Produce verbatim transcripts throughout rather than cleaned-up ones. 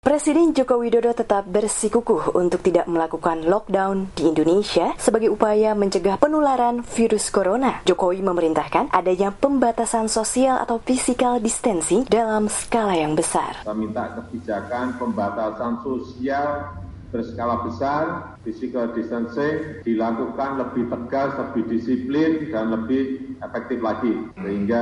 Presiden Joko Widodo tetap bersikukuh untuk tidak melakukan lockdown di Indonesia sebagai upaya mencegah penularan virus corona. Jokowi memerintahkan adanya pembatasan sosial atau physical distancing dalam skala yang besar. Saya minta kebijakan pembatasan sosial berskala besar, physical distancing dilakukan lebih tegas, lebih disiplin, dan lebih efektif lagi. Sehingga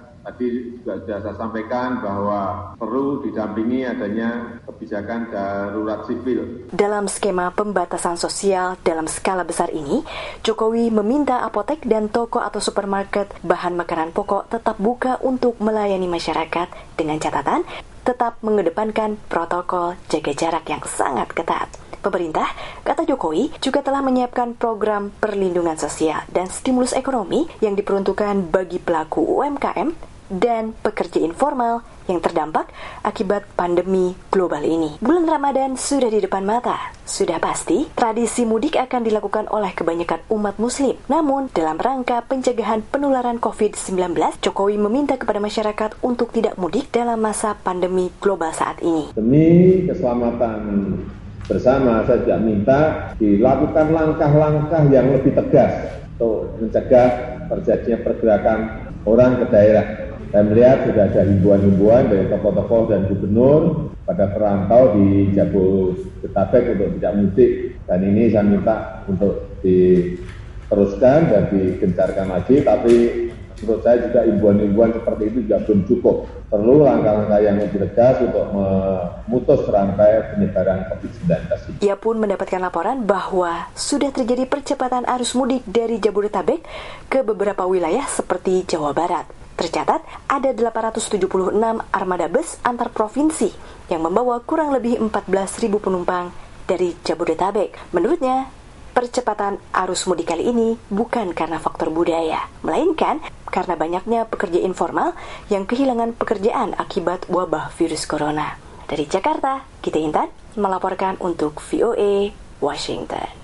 tadi juga sudah saya sampaikan bahwa perlu didampingi adanya kebijakan darurat sipil. Dalam skema pembatasan sosial dalam skala besar ini, Jokowi meminta apotek dan toko atau supermarket bahan makanan pokok tetap buka untuk melayani masyarakat dengan catatan tetap mengedepankan protokol jaga jarak yang sangat ketat. Pemerintah, kata Jokowi, juga telah menyiapkan program perlindungan sosial dan stimulus ekonomi yang diperuntukkan bagi pelaku U M K M dan pekerja informal yang terdampak akibat pandemi global ini. Bulan Ramadan sudah di depan mata. Sudah pasti, tradisi mudik akan dilakukan oleh kebanyakan umat muslim. Namun, dalam rangka pencegahan penularan covid sembilan belas, Jokowi meminta kepada masyarakat untuk tidak mudik dalam masa pandemi global saat ini. Demi keselamatan bersama, saya juga minta dilakukan langkah-langkah yang lebih tegas untuk mencegah terjadinya pergerakan orang ke daerah. Saya melihat sudah ada himbauan-himbauan dari tokoh-tokoh dan gubernur pada perantau di Jabodetabek untuk tidak mudik. Dan ini saya minta untuk diteruskan dan digencarkan lagi, tapi menurut saya juga himbauan-himbauan seperti itu juga belum cukup. Perlu langkah-langkah yang lebih tegas untuk memutus rantai penyebaran covid sembilan belas. Ia pun mendapatkan laporan bahwa sudah terjadi percepatan arus mudik dari Jabodetabek ke beberapa wilayah seperti Jawa Barat. Tercatat ada delapan ratus tujuh puluh enam armada bus antar provinsi yang membawa kurang lebih empat belas ribu penumpang dari Jabodetabek. Menurutnya, percepatan arus mudik kali ini bukan karena faktor budaya, melainkan karena banyaknya pekerja informal yang kehilangan pekerjaan akibat wabah virus corona. Dari Jakarta, Gita Intan melaporkan untuk V O A Washington.